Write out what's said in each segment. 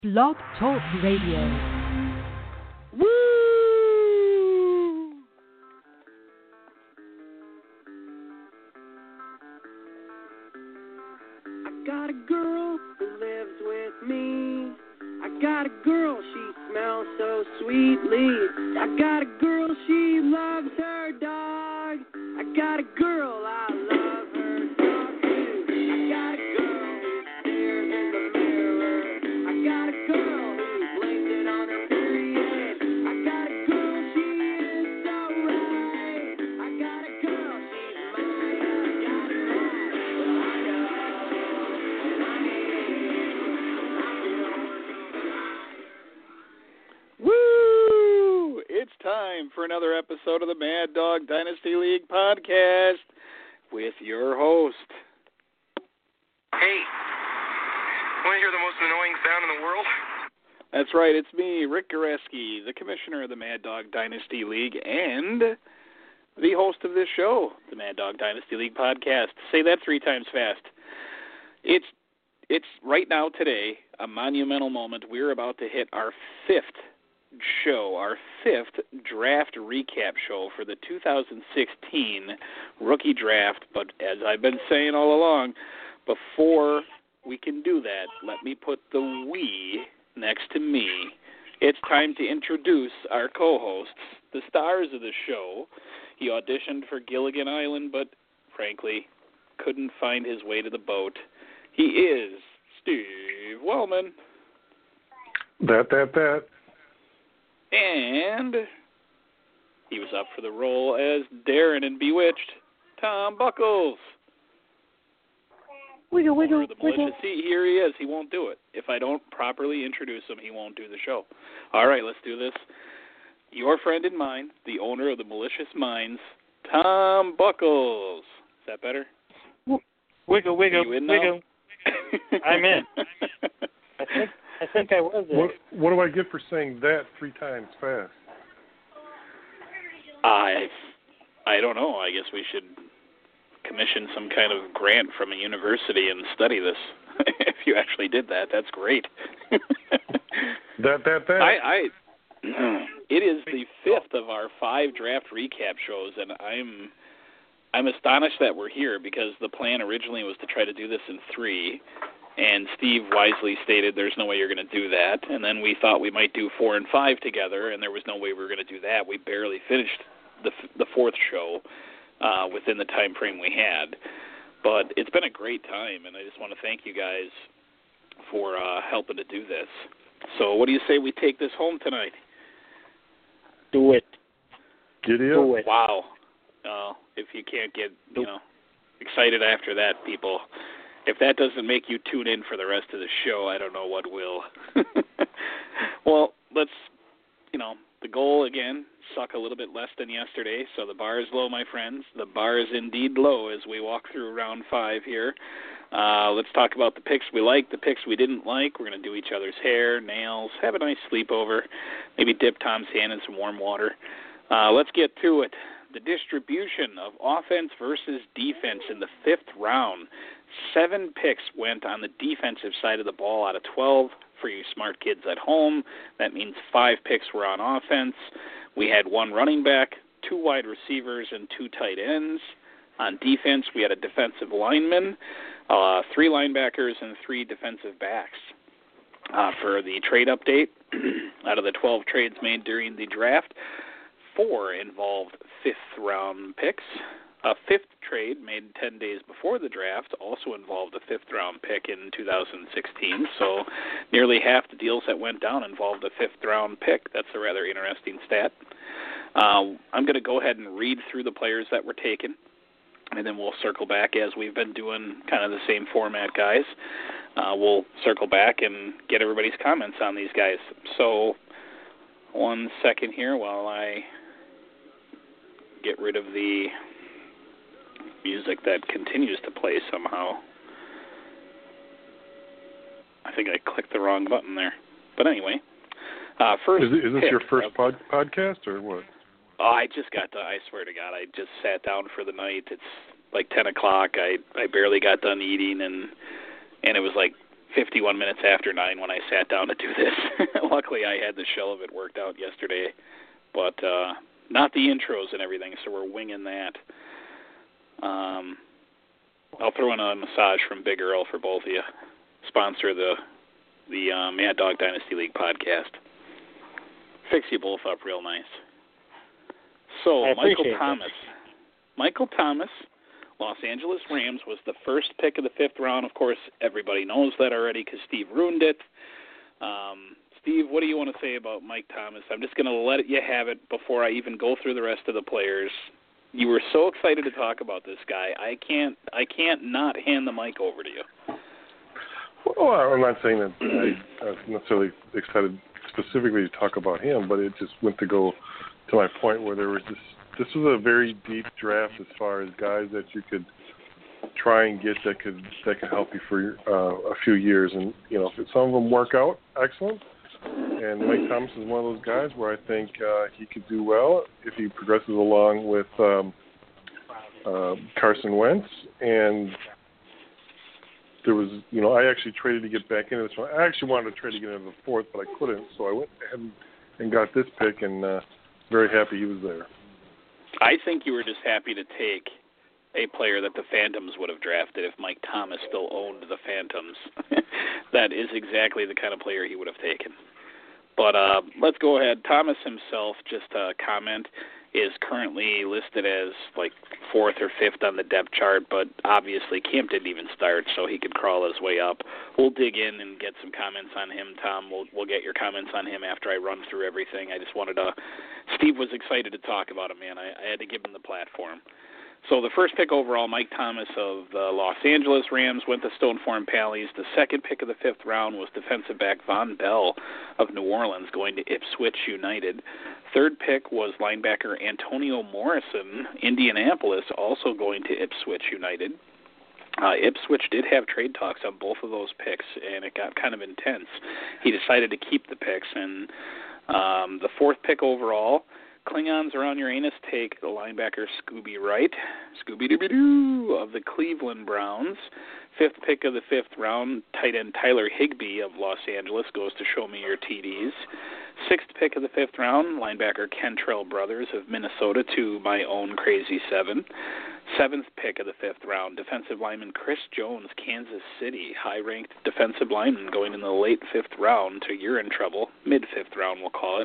Blog Talk Radio. Woo! I got a girl who lives with me. I got a girl, she smells so sweetly. I got a girl, she loves her dog. I got a girl, I love her dog too. I got a girl who stares in the mirror. I got a girl who blames it on her period. I got a girl, she is so right. I got a girl, she's mine. I got it right. Well, I know, and I need. Woo! It's time for another episode of the Mad Dog Dynasty League podcast with your host. Hey, want to hear the most annoying sound in the world? That's right, it's me, Rick Goreski, the commissioner of the Mad Dog Dynasty League and the host of this show, the Mad Dog Dynasty League podcast. Say that 3 times fast. It's right now today a monumental moment. We're about to hit our 5th show, our 5th draft recap show for the 2016 rookie draft. But as I've been saying all along, before we can do that, let me put the we next to me. It's time to introduce our co-hosts, the stars of the show. He auditioned for Gilligan Island, but frankly, couldn't find his way to the boat. He is Steve Wellman. That. And he was up for the role as Darren in Bewitched, Tom Buckles. Wiggle. See, here he is. He won't do it. If I don't properly introduce him, he won't do the show. All right, let's do this. Your friend and mine, the owner of the Malicious Minds, Tom Buckles. Is that better? Wiggle. You in now? I'm in. I think I was in. What do I get for saying that 3 times fast? I don't know. I guess we should commission some kind of grant from a university and study this. If you actually did that, that's great. That. It is the 5th of our 5 draft recap shows, and I'm astonished that we're here because the plan originally was to try to do this in 3. And Steve wisely stated there's no way you're going to do that. And then we thought we might do 4 and 5 together, and there was no way we were going to do that. We barely finished the 4th show within the time frame we had. But it's been a great time, and I just want to thank you guys for helping to do this. So what do you say we take this home tonight? Do it. Giddy up. Do it. Wow. If you can't get excited after that, people, if that doesn't make you tune in for the rest of the show, I don't know what will. Well, let's, the goal again, suck a little bit less than yesterday. So the bar is low, my friends. The bar is indeed low as we walk through round 5 here. Let's talk about the picks we liked, the picks we didn't like. We're going to do each other's hair, nails, have a nice sleepover, maybe dip Tom's hand in some warm water. Let's get to it. The distribution of offense versus defense in the 5th round. 7 picks went on the defensive side of the ball out of 12 for you smart kids at home. That means 5 picks were on offense. We had 1 running back, 2 wide receivers, and 2 tight ends. On defense, we had a defensive lineman, 3 linebackers, and 3 defensive backs. For the trade update, out of the 12 trades made during the draft, 4 involved 5th-round picks. A 5th trade made 10 days before the draft also involved a 5th-round pick in 2016. So nearly half the deals that went down involved a 5th-round pick. That's a rather interesting stat. I'm going to go ahead and read through the players that were taken, and then we'll circle back as we've been doing kind of the same format, guys. We'll circle back and get everybody's comments on these guys. So 1 second here while I get rid of the music that continues to play somehow. I think I clicked the wrong button there. But anyway, first Is this your first podcast or what? Oh, I just got done. I swear to God, I just sat down for the night. It's like 10 o'clock. I barely got done eating, and it was like 51 minutes after 9 when I sat down to do this. Luckily, I had the shell of it worked out yesterday, but not the intros and everything, so we're winging that. I'll throw in a massage from Big Earl for both of you. Sponsor the Mad Dog Dynasty League podcast. Fix you both up real nice. So, Michael Thomas, Los Angeles Rams, was the first pick of the 5th round. Of course, everybody knows that already because Steve ruined it. Steve, what do you want to say about Mike Thomas? I'm just going to let you have it before I even go through the rest of the players. You were so excited to talk about this guy. I can't not hand the mic over to you. Well, I'm not saying that I was necessarily excited specifically to talk about him, but it just went to go to my point where there was this was a very deep draft as far as guys that you could try and get that could help you for a few years. And, you know, if some of them work out, excellent. And Mike Thomas is one of those guys where I think he could do well if he progresses along with Carson Wentz. And there was, you know, I actually traded to get back into this one. I actually wanted to trade to get into the 4th, but I couldn't. So I went ahead and got this pick, and very happy he was there. I think you were just happy to take a player that the Phantoms would have drafted if Mike Thomas still owned the Phantoms. That is exactly the kind of player he would have taken. But let's go ahead. Thomas himself, just a comment, is currently listed as like 4th or 5th on the depth chart, but obviously camp didn't even start, so he could crawl his way up. We'll dig in and get some comments on him, Tom. We'll get your comments on him after I run through everything. I just wanted to – Steve was excited to talk about him, man. I had to give him the platform. So the first pick overall, Mike Thomas of the Los Angeles Rams, went to Stone Farm Pallies. The second pick of the 5th round was defensive back Von Bell of New Orleans, going to Ipswich United. Third pick was linebacker Antonio Morrison, Indianapolis, also going to Ipswich United. Ipswich did have trade talks on both of those picks, and it got kind of intense. He decided to keep the picks, and the 4th pick overall, Klingons around Uranus take the linebacker Scooby Wright, Scooby-Dooby-Doo, of the Cleveland Browns. 5th pick of the 5th round, tight end Tyler Higbee of Los Angeles goes to Show Me Your TDs. 6th pick of the 5th round, linebacker Kentrell Brothers of Minnesota to my own Crazy 7. 7th pick of the 5th round, defensive lineman Chris Jones, Kansas City, high-ranked defensive lineman going in the late 5th round to You're in Trouble, mid-5th round we'll call it.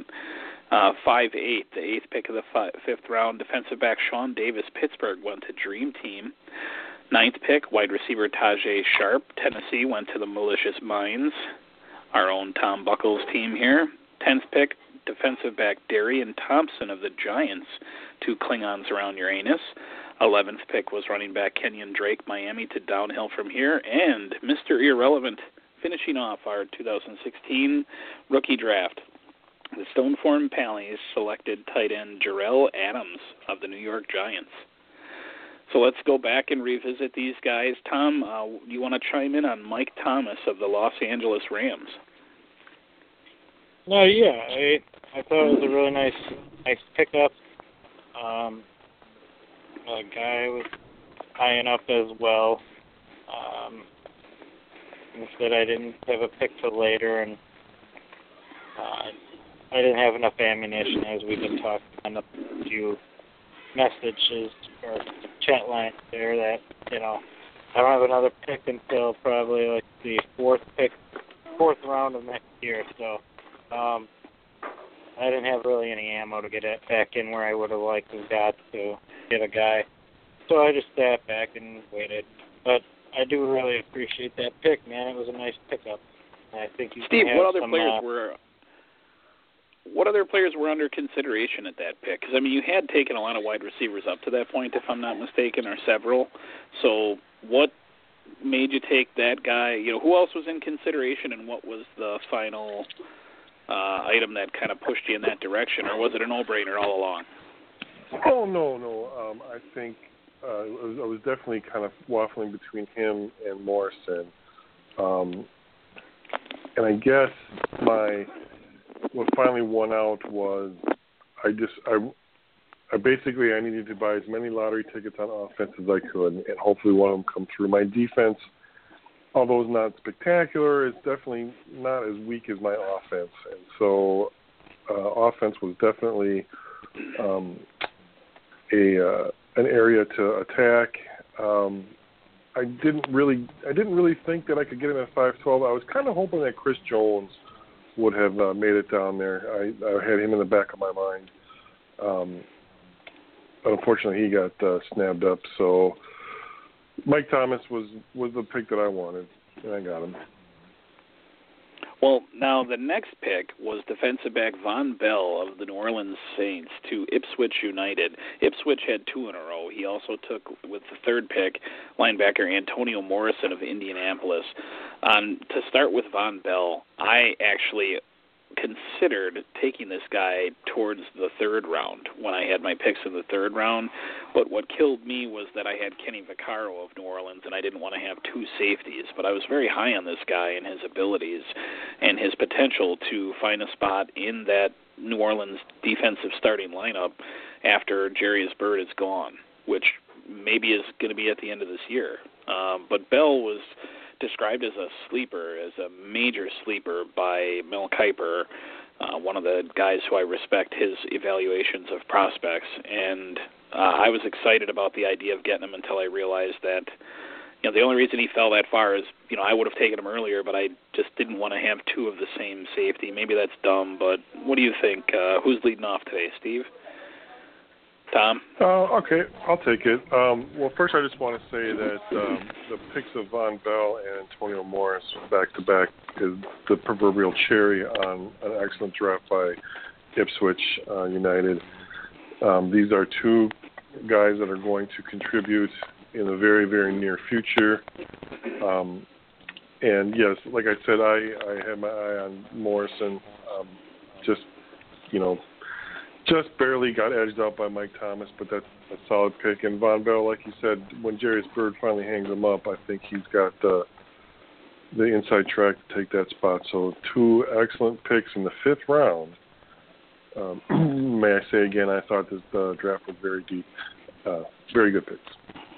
5'8", the 8th pick of the 5th round, defensive back Sean Davis, Pittsburgh, went to Dream Team. 9th pick, wide receiver Tajay Sharp, Tennessee, went to the Malicious Minds, our own Tom Buckles team here. 10th pick, defensive back Darian Thompson of the Giants to Klingons around Uranus. 11th pick was running back Kenyon Drake, Miami, to downhill from here. And Mr. Irrelevant, finishing off our 2016 rookie draft. The Stone Farm Pallies selected tight end Jarrell Adams of the New York Giants. So let's go back and revisit these guys. Tom, you want to chime in on Mike Thomas of the Los Angeles Rams? No, yeah, I thought it was a really nice pickup. A guy was eyeing up as well. Instead, I didn't have a pick till later, and I didn't have enough ammunition, as we've been talking on a few messages or chat lines there, that, you know, I don't have another pick until probably like the 4th round of next year. So I didn't have really any ammo to get it back in where I would have liked to have got to get a guy. So I just sat back and waited. But I do really appreciate that pick, man. It was a nice pickup. I think you Steve, can have what other players were under consideration at that pick? Because, I mean, you had taken a lot of wide receivers up to that point, if I'm not mistaken, or several. So what made you take that guy? You know, who else was in consideration, and what was the final item that kind of pushed you in that direction, or was it a no-brainer all along? Oh, no. I think I was definitely kind of waffling between him and Morrison. And I guess what finally won out was I needed to buy as many lottery tickets on offense as I could, and hopefully one of them come through. My defense, although it's not spectacular, it's definitely not as weak as my offense. And so offense was definitely an area to attack. I didn't really think that I could get him at 5'12". I was kind of hoping that Chris Jones would have made it down there. I had him in the back of my mind. Unfortunately, he got snapped up. So Mike Thomas was the pick that I wanted, and I got him. Well, now the next pick was defensive back Von Bell of the New Orleans Saints to Ipswich United. Ipswich had 2 in a row. He also took, with the third pick, linebacker Antonio Morrison of Indianapolis. To start with Von Bell, I actually considered taking this guy towards the third round when I had my picks in the third round, but what killed me was that I had Kenny Vaccaro of New Orleans, and I didn't want to have 2 safeties, but I was very high on this guy and his abilities and his potential to find a spot in that New Orleans defensive starting lineup after Jarius Byrd is gone, which maybe is going to be at the end of this year. But Bell was described as a sleeper, as a major sleeper by Mel Kiper, one of the guys who I respect his evaluations of prospects. And I was excited about the idea of getting him until I realized that, the only reason he fell that far is, I would have taken him earlier, but I just didn't want to have 2 of the same safety. Maybe that's dumb, but what do you think? Who's leading off today, Steve? Tom? Okay, I'll take it. Well, first I just want to say that the picks of Von Bell and Antonio Morris back-to-back is the proverbial cherry on an excellent draft by Ipswich United. These are 2 guys that are going to contribute in the very, very near future. And, yes, like I said, I had my eye on Morrison. Just barely got edged out by Mike Thomas, but that's a solid pick. And Von Bell, like you said, when Jarius Byrd finally hangs him up, I think he's got the inside track to take that spot. So 2 excellent picks in the 5th round. May I say again, I thought this draft was very deep. Very good picks.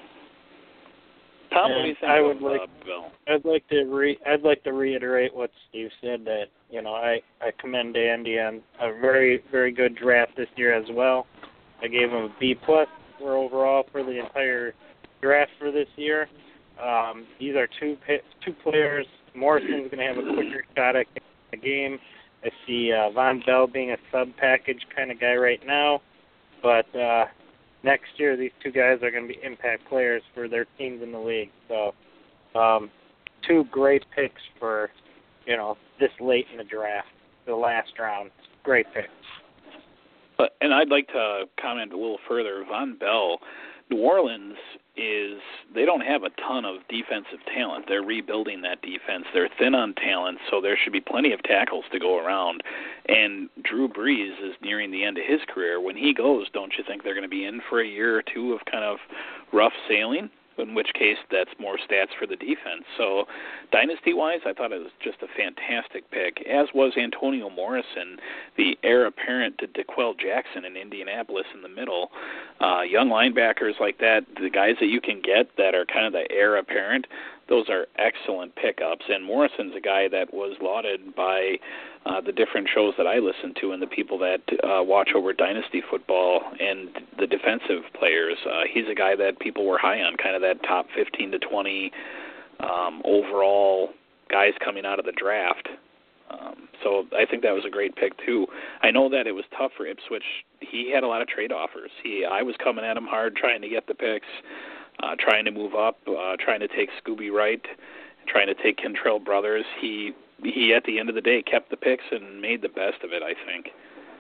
Tom, what do you think I'd like to reiterate what Steve said, that I commend Andy on a very, very good draft this year as well. I gave him a B+ for overall for the entire draft for this year. These are 2 players. Morrison's going to have a quicker shot at the game. I see Von Bell being a sub-package kind of guy right now, but next year these 2 guys are going to be impact players for their teams in the league. So 2 great picks for, this late in the draft, the last round. Great picks. And I'd like to comment a little further. Von Bell, New Orleans they don't have a ton of defensive talent. They're rebuilding that defense. They're thin on talent, so there should be plenty of tackles to go around. And Drew Brees is nearing the end of his career. When he goes, don't you think they're going to be in for a year or 2 of kind of rough sailing? In which case, that's more stats for the defense. So, dynasty-wise, I thought it was just a fantastic pick, as was Antonio Morrison, the heir apparent to DeQuell Jackson in Indianapolis in the middle. Young linebackers like that, the guys that you can get that are kind of the heir apparent, those are excellent pickups. And Morrison's a guy that was lauded by the different shows that I listen to and the people that watch over dynasty football and the defensive players. He's a guy that people were high on, kind of that top 15 to 20 overall guys coming out of the draft. So I think that was a great pick, too. I know that it was tough for Ipswich. He had a lot of trade offers. I was coming at him hard trying to get the picks, trying to move up, trying to take Scooby Wright, trying to take Kentrell Brothers. He, at the end of the day, kept the picks and made the best of it, I think.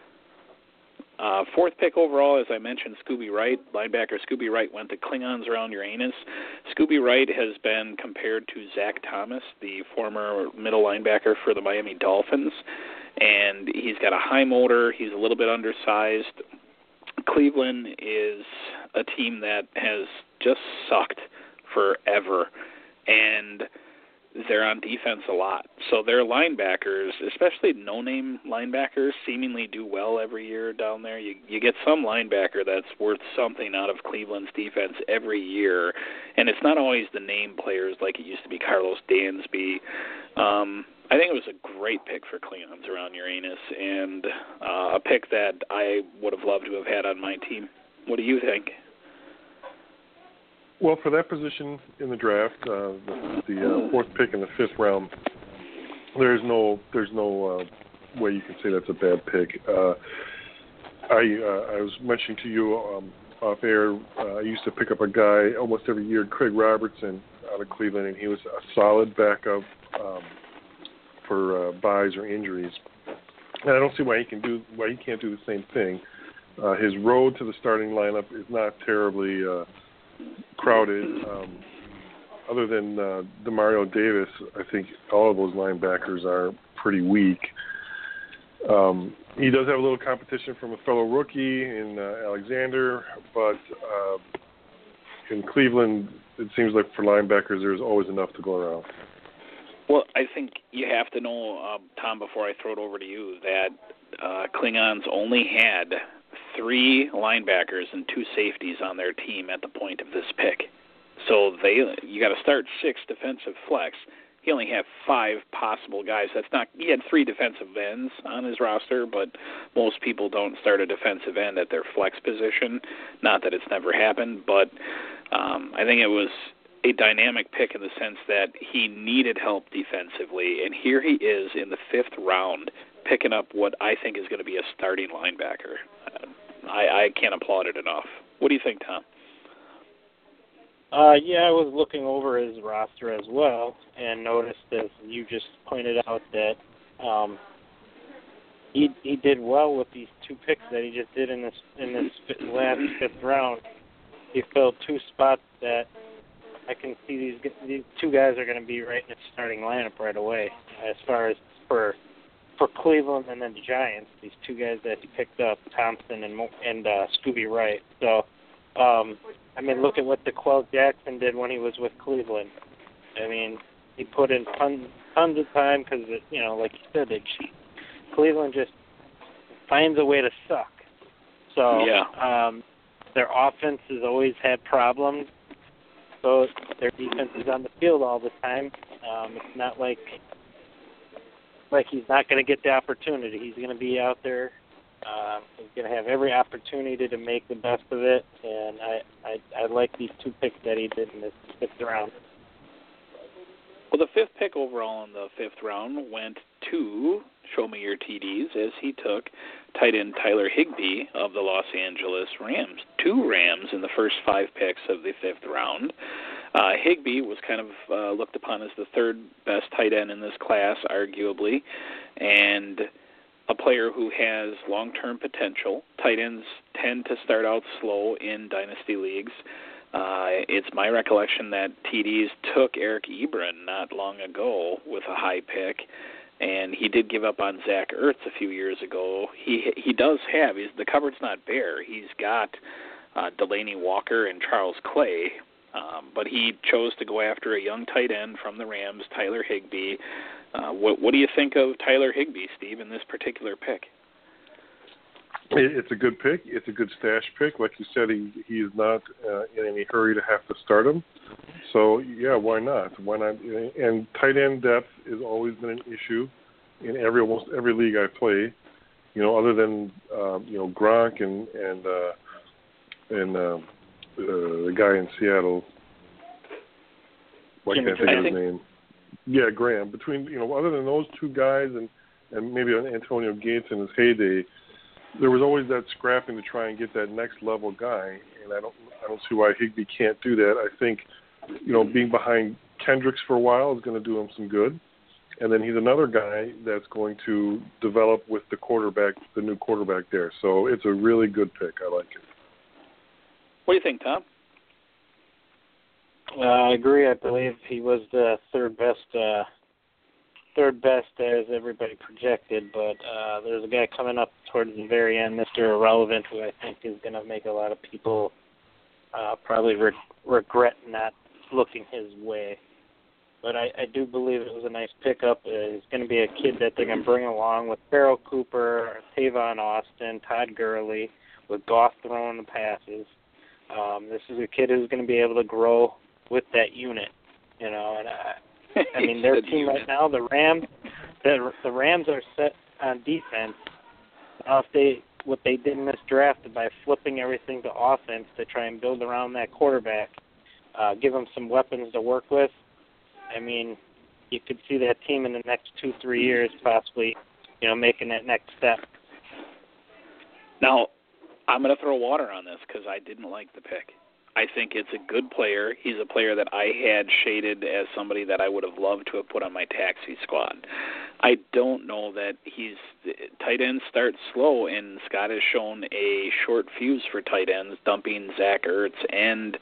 4th pick overall, as I mentioned, Scooby Wright. Linebacker Scooby Wright went to Klingons around Uranus. Scooby Wright has been compared to Zach Thomas, the former middle linebacker for the Miami Dolphins. And he's got a high motor. He's a little bit undersized. Cleveland is a team that has just sucked forever. And they're on defense a lot. So their linebackers, especially no-name linebackers, seemingly do well every year down there. You get some linebacker that's worth something out of Cleveland's defense every year, and it's not always the name players like it used to be Carlos Dansby. I think it was a great pick for Klingons around Uranus, and a pick that I would have loved to have had on my team. What do you think? Well, for that position in the draft, the fourth pick in the fifth round, there's no way you can say that's a bad pick. I was mentioning to you off air, I used to pick up a guy almost every year, Craig Robertson, out of Cleveland, and he was a solid backup for buys or injuries. And I don't see why he can't do the same thing. His road to the starting lineup is not terribly crowded. Other than Demario Davis, I think all of those linebackers are pretty weak. He does have a little competition from a fellow rookie in Alexander, but in Cleveland, it seems like for linebackers there's always enough to go around. Well, I think you have to know, Tom, before I throw it over to you, that Klingons only had 3 linebackers and 2 safeties on their team at the point of this pick. So you got to start 6 defensive flex. He only had 5 possible guys. He had 3 defensive ends on his roster, but most people don't start a defensive end at their flex position. Not that it's never happened, but I think it was a dynamic pick in the sense that he needed help defensively, and here he is in the 5th round picking up what I think is going to be a starting linebacker. I can't applaud it enough. What do you think, Tom? Yeah, I was looking over his roster as well and noticed, as you just pointed out, that he did well with these 2 picks that he just did in this last 5th round. He filled 2 spots that I can see these 2 guys are going to be right in the starting lineup right away. As far as for Cleveland and then the Giants, these 2 guys that he picked up, Thompson and Scooby Wright. So, I mean, look at what DeQuell Jackson did when he was with Cleveland. I mean, he put in tons of time because, like you said, Cleveland just finds a way to suck. So, yeah. Their offense has always had problems. So their defense is on the field all the time. It's not like he's not going to get the opportunity. He's going to be out there. He's going to have every opportunity to make the best of it. And I like these 2 picks that he did in this 5th round. Well, the 5th pick overall in the 5th round went to Show Me Your TDs, as he took tight end Tyler Higbee of the Los Angeles Rams. 2 Rams in the first 5 picks of the 5th round. Higbee was kind of looked upon as the 3rd best tight end in this class, arguably, and a player who has long-term potential. Tight ends tend to start out slow in dynasty leagues. It's my recollection that TDs took Eric Ebron not long ago with a high pick, and he did give up on Zach Ertz a few years ago. He does have, the cupboard's not bare. He's got Delaney Walker and Charles Clay, but he chose to go after a young tight end from the Rams, Tyler Higbee. What do you think of Tyler Higbee, Steve, in this particular pick? It's a good pick. It's a good stash pick. Like you said, he is not in any hurry to have to start him. So, yeah, why not? Why not? And tight end depth has always been an issue in almost every league I play. Other than Gronk and the guy in Seattle. Why can't I think of his name? Yeah, Graham. Between other than those 2 guys and maybe Antonio Gates in his heyday, there was always that scrapping to try and get that next level guy, and I don't see why Higbee can't do that. I think, being behind Kendricks for a while is going to do him some good, and then he's another guy that's going to develop with the new quarterback there. So it's a really good pick. I like it. What do you think, Tom? I agree. I believe he was the third best as everybody projected, but there's a guy coming up towards the very end, Mr. Irrelevant, who I think is going to make a lot of people probably regret not looking his way. But I do believe it was a nice pickup. He's going to be a kid that they're going to bring along with Farrell Cooper, Tavon Austin, Todd Gurley, with Goff throwing the passes. This is a kid who's going to be able to grow with that unit, you know. And I mean, their team right now, the Rams are set on defense. Now, what they did in this draft by flipping everything to offense to try and build around that quarterback, give them some weapons to work with. I mean, you could see that team in the next 2-3 years possibly, you know, making that next step. Now, I'm going to throw water on this because I didn't like the pick. I think it's a good player. He's a player that I had shaded as somebody that I would have loved to have put on my taxi squad. I don't know that tight ends start slow, and Scott has shown a short fuse for tight ends, dumping Zach Ertz and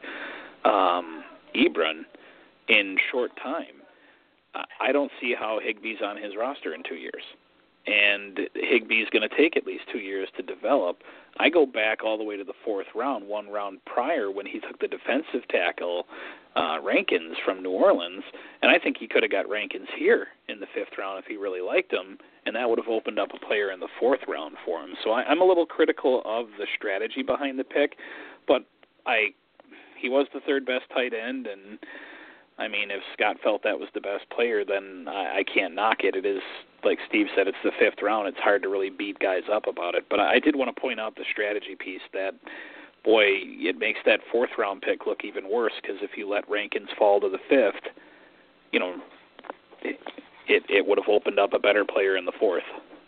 Ebron in short time. I don't see how Higbee's on his roster in 2 years. And Higbee's going to take at least 2 years to develop. I go back all the way to the 4th round, 1 round prior, when he took the defensive tackle Rankins from New Orleans, and I think he could have got Rankins here in the 5th round if he really liked him, and that would have opened up a player in the 4th round for him. So I'm a little critical of the strategy behind the pick, but he was the 3rd best tight end, and I mean, if Scott felt that was the best player, then I can't knock it. It is, like Steve said, it's the 5th round. It's hard to really beat guys up about it. But I did want to point out the strategy piece that, boy, it makes that 4th round pick look even worse, because if you let Rankins fall to the 5th, you know, it would have opened up a better player in the 4th.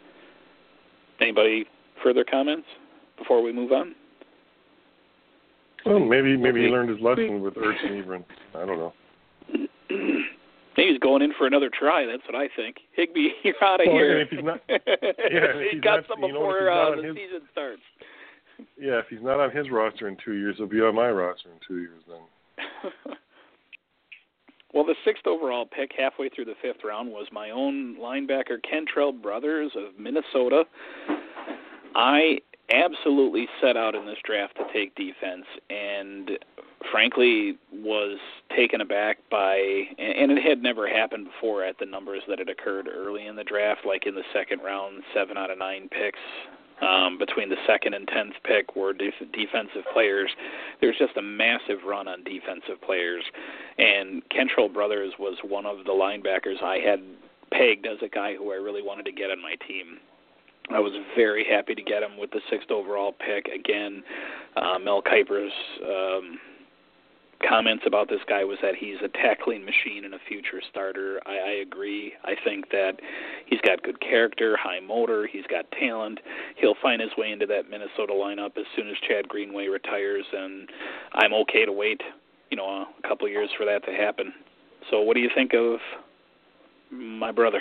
Anybody further comments before we move on? Well, maybe he learned his lesson with Ertz and Ebron. I don't know. He's going in for another try. That's what I think. Higbee, you're out of here. And if he's not, he's got some before the season starts. Yeah, if he's not on his roster in 2 years, he'll be on my roster in 2 years then. Well, the 6th overall pick halfway through the 5th round was my own linebacker, Kentrell Brothers of Minnesota. I absolutely set out in this draft to take defense, and frankly was taken aback by, and it had never happened before at the numbers that had occurred early in the draft, like in the 2nd round, 7 out of 9 picks. Between the 2nd and 10th pick were defensive players. There's just a massive run on defensive players, and Kentrell Brothers was one of the linebackers I had pegged as a guy who I really wanted to get on my team. I was very happy to get him with the 6th overall pick. Again, Mel Kiper's comments about this guy was that he's a tackling machine and a future starter. I agree. I think that he's got good character, high motor, he's got talent. He'll find his way into that Minnesota lineup as soon as Chad Greenway retires, and I'm okay to wait, you know, a couple of years for that to happen. So what do you think of my brother?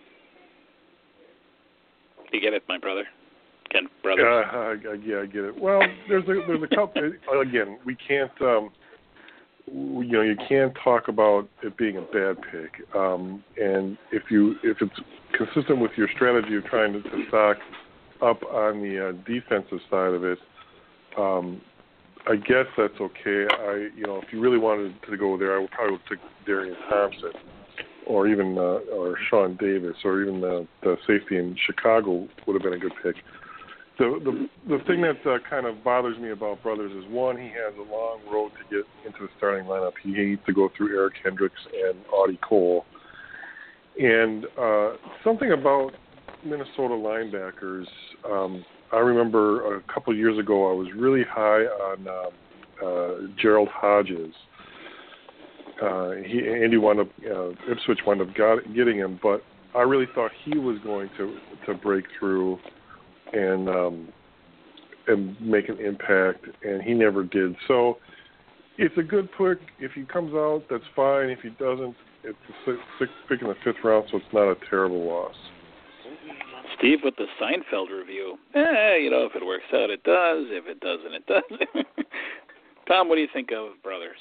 You get it, my brother? Ken Brothers? Yeah, I get it. Well, there's a couple. Again, we can't. You can't talk about it being a bad pick. And if it's consistent with your strategy of trying to stock up on the defensive side of it, I guess that's okay. If you really wanted to go there, I would probably take Darian Thompson, or even or Sean Davis, or even the safety in Chicago would have been a good pick. The thing that kind of bothers me about Brothers is, one, he has a long road to get into the starting lineup. He needs to go through Eric Hendricks and Audie Cole. And something about Minnesota linebackers, I remember a couple of years ago I was really high on Gerald Hodges. Ipswich wound up getting him, but I really thought he was going to break through and make an impact, and he never did. So it's a good pick. If he comes out, that's fine. If he doesn't, it's the 6th pick in the 5th round, so it's not a terrible loss. Steve with the Seinfeld review. If it works out, it does. If it doesn't, it doesn't. Tom, what do you think of Brothers?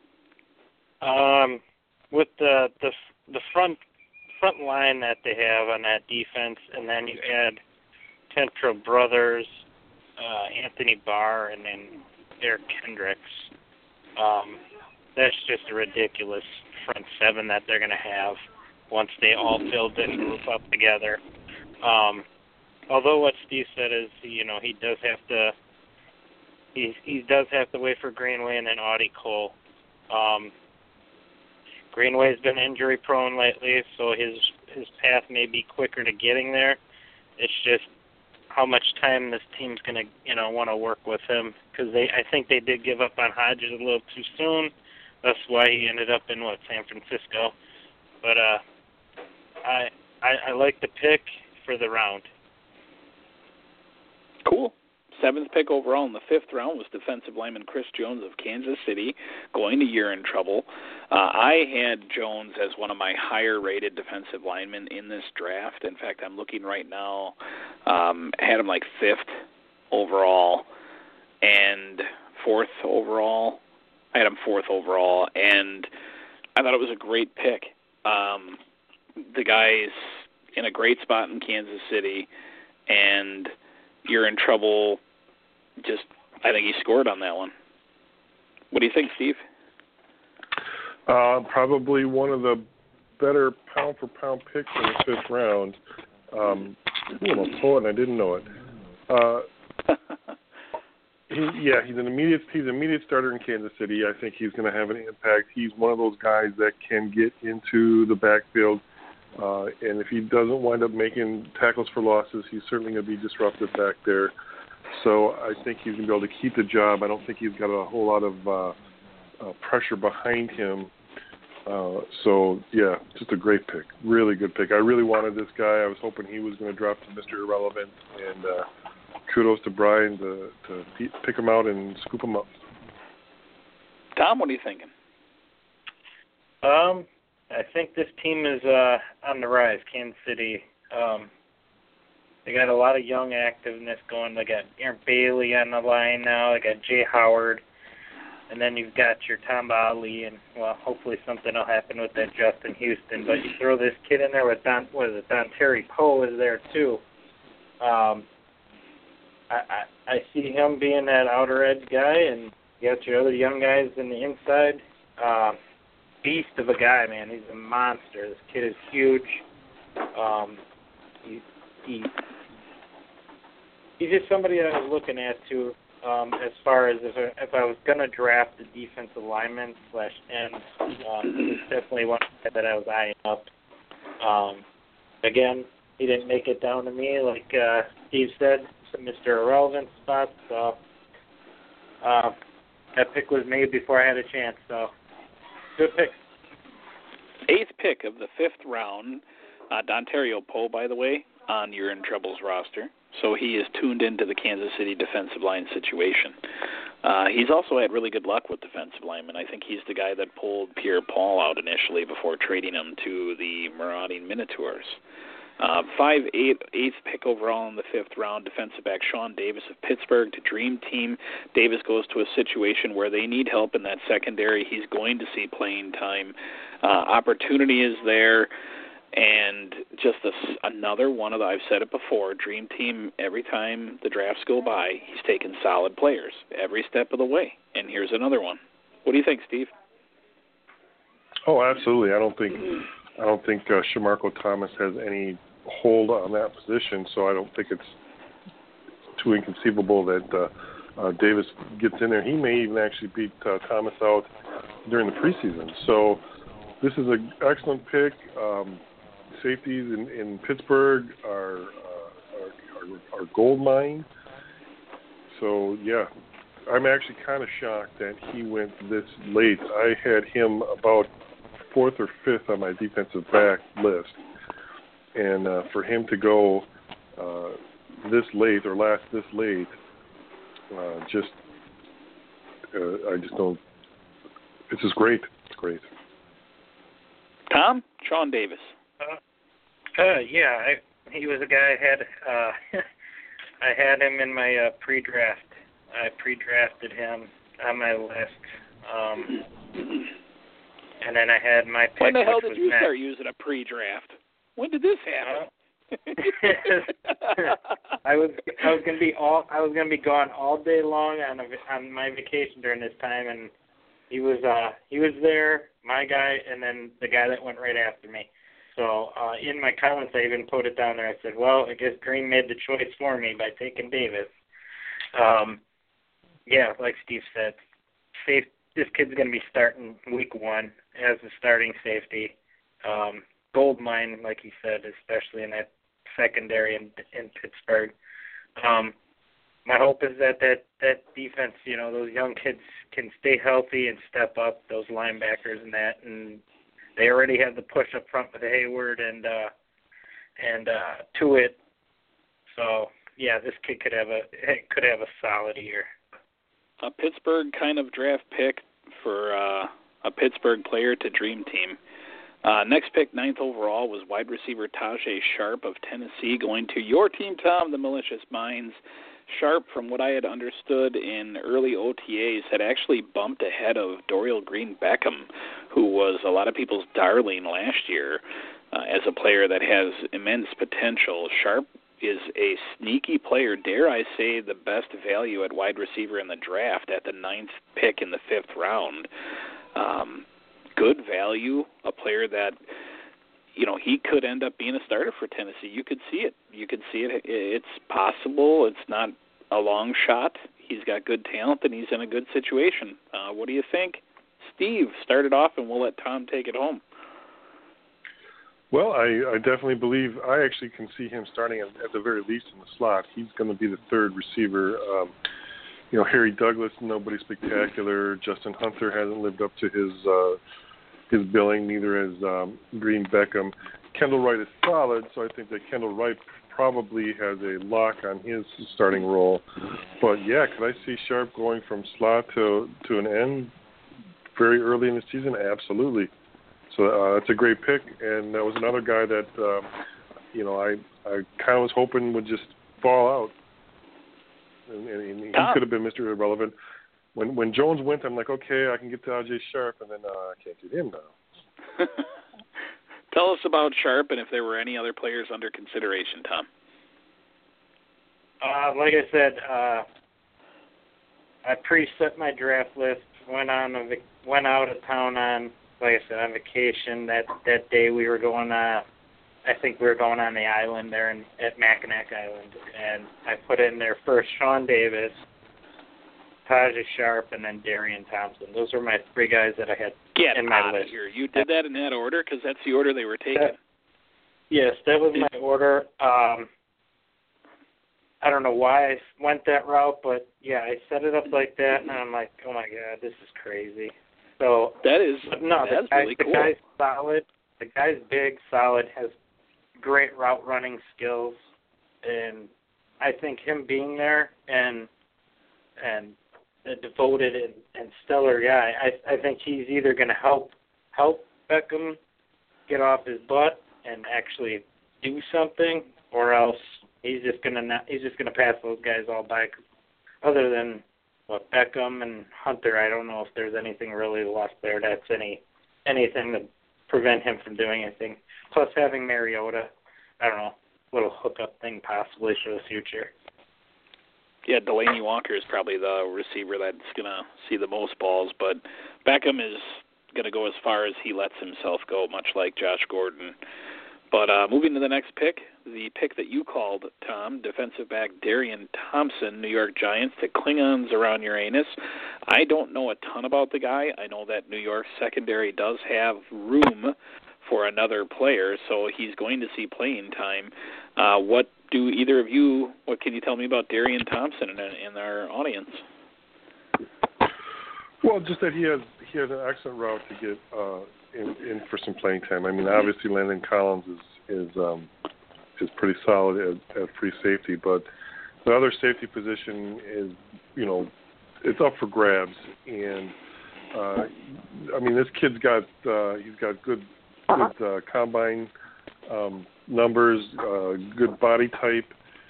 With the front line that they have on that defense, and then you add Kentrell Brothers, Anthony Barr, and then Eric Hendricks. that's just a ridiculous front seven that they're going to have once they all build and group up together. Although what Steve said is, he does have to wait for Greenway and then Audie Cole. Greenway's been injury prone lately, so his path may be quicker to getting there. It's just how much time this team's going to, want to work with him, because I think they did give up on Hodges a little too soon. That's why he ended up in San Francisco. But I like the pick for the round. Cool. 7th pick overall in the 5th round was defensive lineman Chris Jones of Kansas City, going to You're in Trouble. I had Jones as one of my higher-rated defensive linemen in this draft. In fact, I'm looking right now. Had him like 5th overall and 4th overall. I had him 4th overall, and I thought it was a great pick. The guy's in a great spot in Kansas City, and You're in Trouble. I think he scored on that one. What do you think, Steve? Probably one of the better pound-for-pound picks in the 5th round. I'm a poet and I didn't know it. He's an immediate starter in Kansas City. I think he's going to have an impact. He's one of those guys that can get into the backfield, and if he doesn't wind up making tackles for losses, he's certainly going to be disruptive back there. So I think he's going to be able to keep the job. I don't think he's got a whole lot of pressure behind him. Just a great pick. Really good pick. I really wanted this guy. I was hoping he was going to drop to Mr. Irrelevant, and kudos to Brian to pick him out and scoop him up. Tom, what are you thinking? I think this team is on the rise, Kansas City. They got a lot of young activeness going. They got Aaron Bailey on the line now. They got Jay Howard. And then you've got your Tom Ali, and, hopefully something will happen with that Justin Houston. But you throw this kid in there with Don Terry Poe is there, too. I see him being that outer edge guy, and you got your other young guys in the inside. Beast of a guy, man. He's a monster. This kid is huge. He's just somebody that I was looking at, too, as far as if I was going to draft a defensive lineman / end. He's definitely one that I was eyeing up. Again, he didn't make it down to me, like Steve said, Mr. Irrelevant spot. So that pick was made before I had a chance. So good pick. 8th pick of the 5th round, Dontario Poe, by the way, on You're in Trouble's roster. So he is tuned into the Kansas City defensive line situation. He's also had really good luck with defensive linemen. I think he's the guy that pulled Pierre Paul out initially before trading him to the marauding Minotaurs. 8th pick overall in the 5th round, defensive back Sean Davis of Pittsburgh to Dream Team. Davis goes to a situation where they need help in that secondary. He's going to see playing time. Opportunity is there. And just another one of I've said it before, Dream Team, every time the drafts go by, he's taken solid players every step of the way. And here's another one. What do you think, Steve? Oh, absolutely. I don't think Shamarko Thomas has any hold on that position, so I don't think it's too inconceivable that Davis gets in there. He may even actually beat Thomas out during the preseason. So this is an excellent pick. Safeties in Pittsburgh are gold mine. So, yeah, I'm actually kind of shocked that he went this late. I had him about 4th or 5th on my defensive back list. And for him to go this late or last this late, I just don't. It's just great. It's great. Tom? Sean Davis. He was a guy I had. I had him in my pre-draft. I pre-drafted him on my list, and then I had my pick. When the hell did you next. start using a pre-draft? When did this happen? I was gonna be gone all day long on my vacation during this time, and he was there, my guy, and then the guy that went right after me. So in my comments, I even put it down there. I said, well, I guess Green made the choice for me by taking Davis. Yeah, like Steve said, this kid's going to be starting week 1 as a starting safety. Gold mine, like he said, especially in that secondary in Pittsburgh. My hope is that defense, those young kids can stay healthy and step up, those linebackers and that, and they already have the push up front with Hayward and Tuitt. So yeah, this kid could have a solid year. A Pittsburgh kind of draft pick for a Pittsburgh player to dream team. Next pick, 9th overall, was wide receiver Tajae Sharpe of Tennessee, going to your team, Tom, the Malicious Minds. Sharpe, from what I had understood in early OTAs, had actually bumped ahead of Dorial Green-Beckham, who was a lot of people's darling last year as a player that has immense potential. Sharpe is a sneaky player, dare I say the best value at wide receiver in the draft at the 9th pick in the 5th round. Good value, a player that, he could end up being a starter for Tennessee. You could see it. It's possible. It's not a long shot. He's got good talent, and he's in a good situation. What do you think? Steve, start it off, and we'll let Tom take it home. Well, I definitely believe I actually can see him starting at the very least in the slot. He's going to be the third receiver. Harry Douglas, nobody spectacular. Justin Hunter hasn't lived up to his billing, neither has Green-Beckham. Kendall Wright is solid, so I think that Kendall Wright probably has a lock on his starting role. But, yeah, could I see Sharpe going from slot to an end very early in the season? Absolutely. So that's a great pick, and that was another guy that, I kind of was hoping would just fall out. And he could have been Mr. Irrelevant. When Jones went, I'm like, okay, I can get to Tajae Sharpe, and then I can't get him now. Tell us about Sharpe and if there were any other players under consideration, Tom. Like I said, I preset my draft list. Went out of town on, like I said, on vacation. That day we were going. I think we were going on the island there at Mackinac Island, and I put in there first Sean Davis, Tajae Sharpe, and then Darian Thompson. Those were my 3 guys that I had in my list. Here. You did that in that order because that's the order they were taken. Yes, that was my order. I don't know why I went that route, but yeah, I set it up like that, and I'm like, oh my God, this is crazy. So that's really cool. The guy's solid. The guy's big, solid, has great route running skills, and I think him being there and a devoted and stellar guy, I think he's either going to help Beckham get off his butt and actually do something, or else he's just going to pass those guys all by. Other than Beckham and Hunter, I don't know if there's anything really left there that's anything to prevent him from doing anything. Plus having Mariota, I don't know, little hookup thing possibly for the future. Yeah, Delaney Walker is probably the receiver that's going to see the most balls, but Beckham is going to go as far as he lets himself go, much like Josh Gordon. But moving to the next pick, the pick that you called, Tom, defensive back Darian Thompson, New York Giants, to Klingons around Uranus. I don't know a ton about the guy. I know that New York secondary does have room for another player, so he's going to see playing time. What can you tell me about Darian Thompson in our audience? Well, just that he has an excellent route to get in for some playing time. I mean, obviously Landon Collins is pretty solid at free safety, but the other safety position is, it's up for grabs. And I mean, this kid's got good combine numbers, good body type.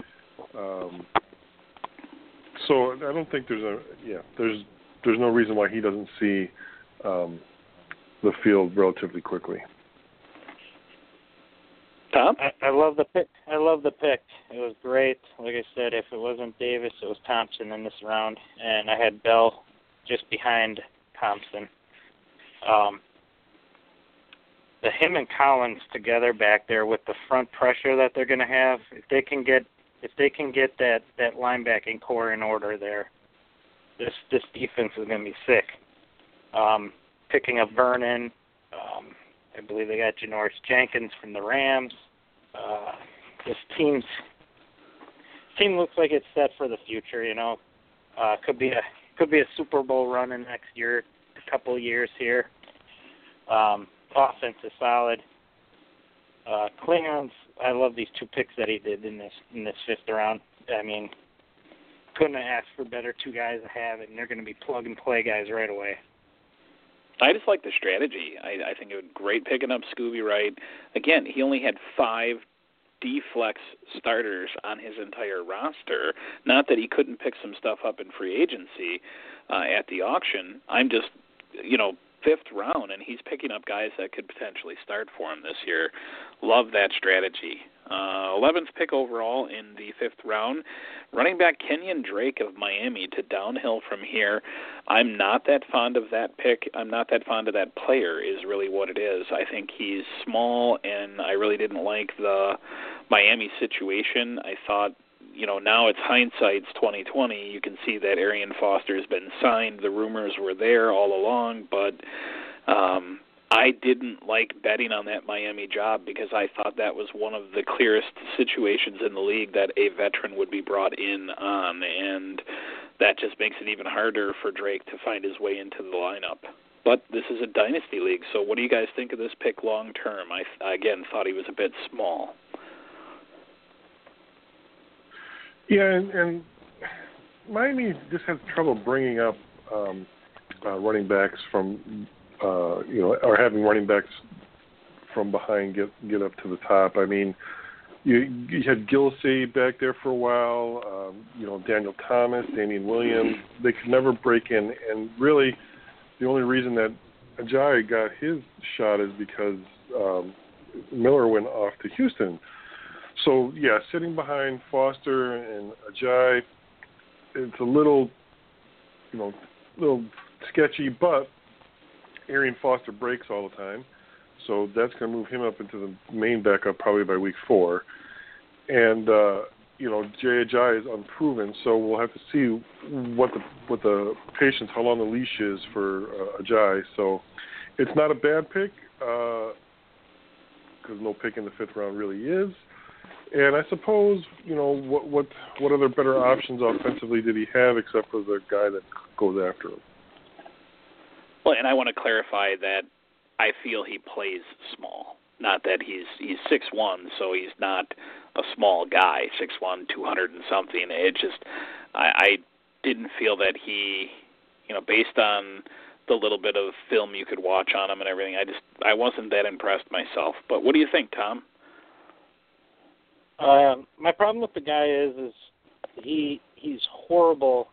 So I don't think there's no reason why he doesn't see the field relatively quickly. Tom? I love the pick. It was great. Like I said, if it wasn't Davis, it was Thompson in this round, and I had Bell just behind Thompson. Him and Collins together back there with the front pressure that they're going to have, if they can get that linebacking core in order there, this defense is going to be sick. Picking up Vernon, I believe they got Janoris Jenkins from the Rams. This team looks like it's set for the future. Could be a Super Bowl run in next year, a couple of years here. Offense is solid. Klingons, I love these 2 picks that he did in this 5th round. I mean, couldn't have asked for better 2 guys to have, and they're going to be plug-and-play guys right away. I just like the strategy. I think it was great picking up Scooby Wright. Again, he only had 5 D-flex starters on his entire roster. Not that he couldn't pick some stuff up in free agency at the auction. I'm just, 5th round, and he's picking up guys that could potentially start for him this year. Love that strategy. 11th pick overall in the 5th round, running back Kenyon Drake of Miami to downhill from here. I'm not that fond of that pick. I'm not that fond of that player is really what it is. I think he's small, and I really didn't like the Miami situation. I thought, now it's hindsight's 2020. You can see that Arian Foster has been signed. The rumors were there all along, but I didn't like betting on that Miami job because I thought that was one of the clearest situations in the league that a veteran would be brought in on, and that just makes it even harder for Drake to find his way into the lineup. But this is a dynasty league, so what do you guys think of this pick long term? I again, thought he was a bit small. Yeah, and Miami just has trouble bringing up running backs from, or having running backs from behind get up to the top. I mean, you had Gilsey back there for a while, Daniel Thomas, Damian Williams. They could never break in, and really the only reason that Ajayi got his shot is because Miller went off to Houston. So, yeah, sitting behind Foster and Ajayi, it's a little sketchy, but Arian Foster breaks all the time. So that's going to move him up into the main backup probably by week 4. And, Jay Ajayi is unproven, so we'll have to see what the patience, how long the leash is for Ajayi. So it's not a bad pick because no pick in the 5th round really is. And I suppose, what other better options offensively did he have except for the guy that goes after him? Well, and I want to clarify that I feel he plays small. Not that he's 6'1", so he's not a small guy, 6'1", 200 and something. It just, I didn't feel that he, based on the little bit of film you could watch on him and everything, I wasn't that impressed myself. But what do you think, Tom? My problem with the guy is he's horrible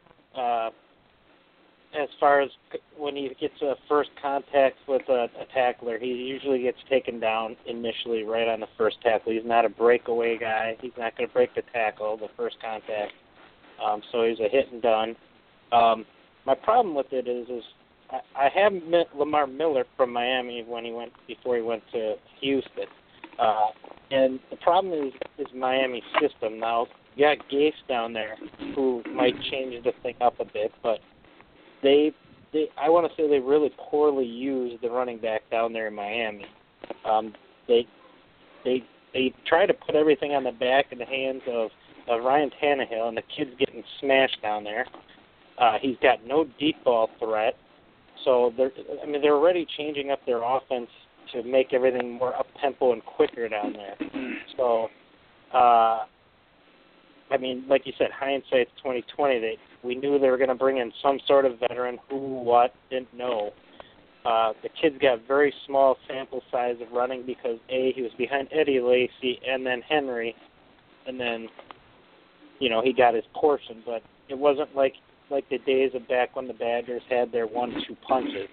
as far as when he gets a first contact with a tackler. He usually gets taken down initially right on the first tackle. He's not a breakaway guy. He's not going to break the tackle, the first contact. So he's a hit and done. My problem with it is I have Lamar Miller from Miami before he went to Houston. And the problem is Miami's system. Now, you got Gase down there who might change the thing up a bit, but I want to say they really poorly use the running back down there in Miami. They try to put everything on the back and the hands of Ryan Tannehill, and the kid's getting smashed down there. He's got no deep ball threat. So they're already changing up their offense to make everything more up-tempo and quicker down there. So, like you said, hindsight's 2020. We knew they were going to bring in some sort of veteran. Who, what, didn't know. The kid's got very small sample size of running because, A, he was behind Eddie Lacy and then Henry, and then, he got his portion. But it wasn't like the days of back when the Badgers had their 1-2 punches,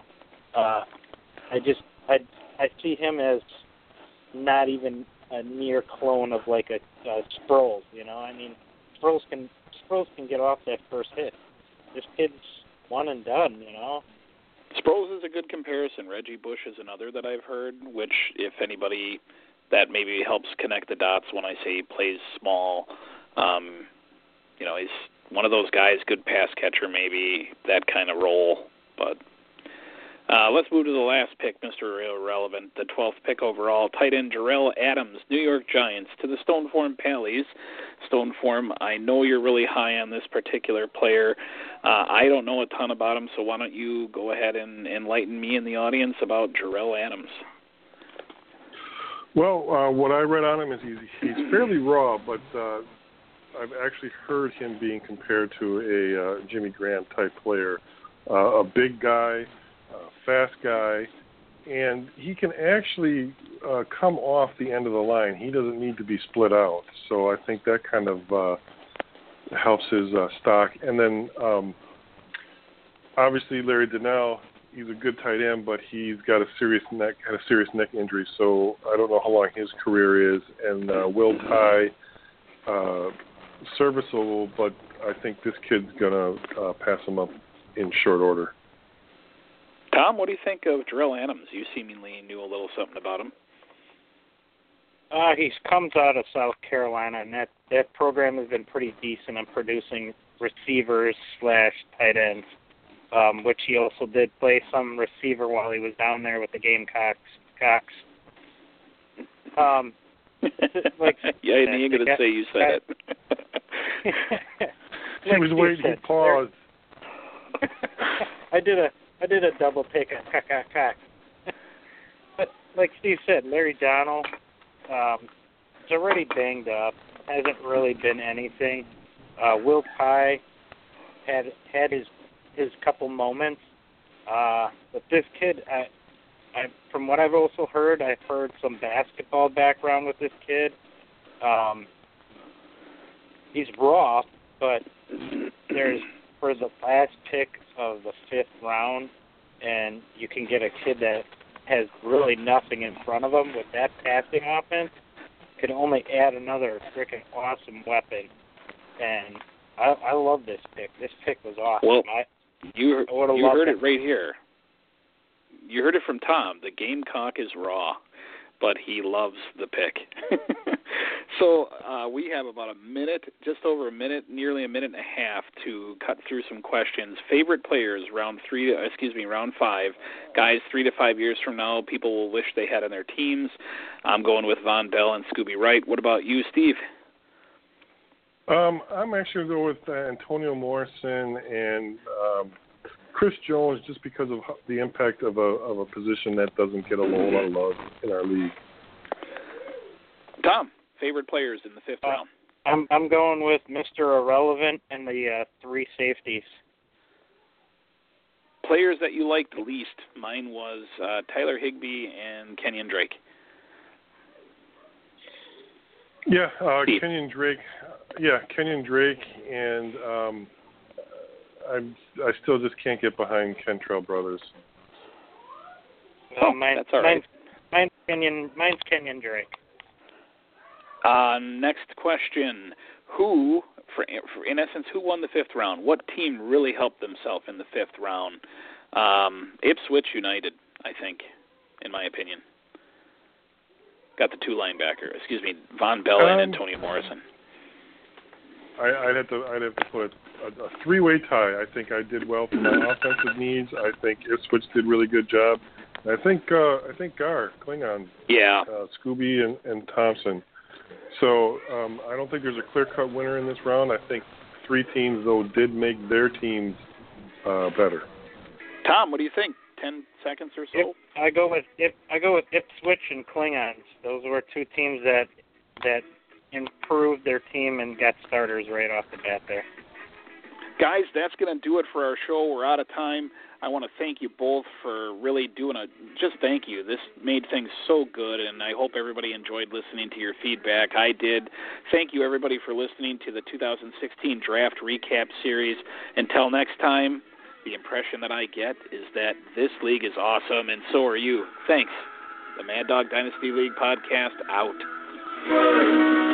I see him as not even a near clone of like a Sproles, Sproles can get off that first hit. This kid's one and done, Sproles is a good comparison. Reggie Bush is another that I've heard, which, if anybody, that maybe helps connect the dots when I say he plays small. He's one of those guys, good pass catcher, maybe, that kind of role. But let's move to the last pick, Mr. Irrelevant, the 12th pick overall, tight end Jarrell Adams, New York Giants, to the Stone Form Pallies. Stone Form, I know you're really high on this particular player. I don't know a ton about him, so why don't you go ahead and enlighten me and the audience about Jarrell Adams? Well, what I read on him is he's fairly raw, but I've actually heard him being compared to a Jimmy Graham type player, a big guy, fast guy, and he can actually come off the end of the line. He doesn't need to be split out, so I think that kind of helps his stock. And then obviously Larry Donnell, he's a good tight end, but he's got a serious neck injury, so I don't know how long his career is. And Will Tye, serviceable, but I think this kid's gonna pass him up in short order. Tom, what do you think of Jarrell Adams? You seemingly knew a little something about him. He comes out of South Carolina, and that program has been pretty decent in producing receivers / tight ends, which he also did play some receiver while he was down there with the Gamecocks. Yeah, I knew you were going to say you said it. He was waiting to pause. I did a double take at cock. But like Steve said, Larry Donnell is already banged up. Hasn't really been anything. Will Tye had his couple moments. But this kid, I from what I've also heard, I've heard some basketball background with this kid. He's raw, but there's for the last pick of the 5th round, and you can get a kid that has really nothing in front of him with that passing offense, could only add another freaking awesome weapon. And I love this pick. This pick was awesome. Well, you heard it right here. You heard it from Tom. The Gamecock is raw, but he loves the pick. So we have about a minute, just over a minute, nearly a minute and a half to cut through some questions. Favorite players, round 5. Guys, 3 to 5 years from now, people will wish they had on their teams. I'm going with Von Bell and Scooby Wright. What about you, Steve? I'm actually going to go with Antonio Morrison and Chris Jones, just because of the impact of a position that doesn't get a whole lot of love in our league. Tom, favorite players in the 5th round? I'm going with Mr. Irrelevant and the 3 safeties. Players that you liked least, mine was Tyler Higbee and Kenyon Drake. Yeah, Kenyon Drake. Kenyon Drake, and I still just can't get behind Kentrell Brothers. That's all right. Mine's Kenyon Drake. Next question: Who, in essence, who won the 5th round? What team really helped themselves in the 5th round? Ipswich United, I think, in my opinion. Got the 2 linebacker. Von Bell and Antonio Morrison. I'd have to put a 3-way tie. I think I did well for my offensive needs. I think Ipswich did a really good job. And I think Gar, Klingon, Scooby and Thompson. So I don't think there's a clear-cut winner in this round. I think 3 teams, though, did make their teams better. Tom, what do you think? 10 seconds or so? I go with Ipswich and Klingons. Those were 2 teams that improved their team and got starters right off the bat there. Guys, that's going to do it for our show. We're out of time. I want to thank you both for really thank you. This made things so good, and I hope everybody enjoyed listening to your feedback. I did. Thank you, everybody, for listening to the 2016 Draft Recap Series. Until next time, the impression that I get is that this league is awesome, and so are you. Thanks. The Mad Dog Dynasty League podcast out.